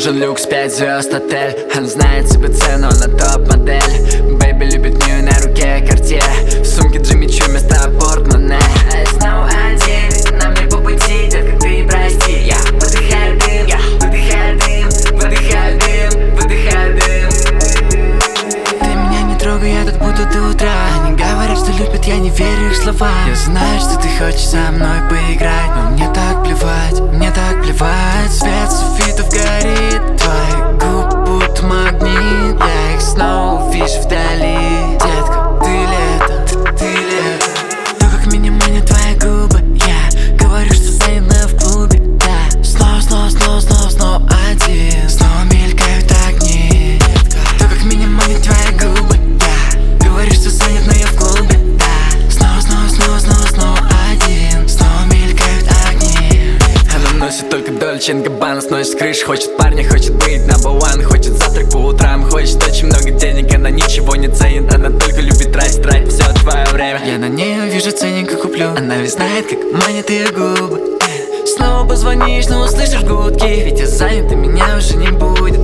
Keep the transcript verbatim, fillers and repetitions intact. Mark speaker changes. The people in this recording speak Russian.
Speaker 1: нужен люкс, пять звезд отель. Она знает себе цену, она топ-модель. Бэйби любит нью на руке Cartier. В сумке Джимми Чу вместо портмоне. Снова один, нам не по пути, детка, ты прости. Я выдыхаю дым, я выдыхаю дым, выдыхаю дым, выдыхаю дым. Ты меня не трогай, я тут буду до утра. Они говорят, что любят, я не верю их словам. Я знаю, что ты хочешь со мной поиграть, но мне так плевать, мне так плевать. Свет софитов горит, твои губы будто магнит. Я их снова вижу вдали. Детка, ты лето, ты лето. То, как меня манят твои губы. Я говорю, что занят, но в клубе. Да, снова, снова, снова, снова, снова один. Снова мелькают огни. То, как меня манят твои губы. Я говорю, что занят, но я в клубе. Да, снова, снова, снова, снова, снова один. Снова мелькают огни. Она носит только Дольче энд Габбана, сносит с крыши. Хочет парня, хочет быть number one. Хочет завтрак по утрам, хочет очень много денег. Она ничего не ценит, она только любит тратить, тратить все твое время. Я на нее вижу, ценненько куплю. Она ведь знает, как манит ее губы. Снова позвонишь, но услышишь гудки. Ведь я занят, и меня уже не будет.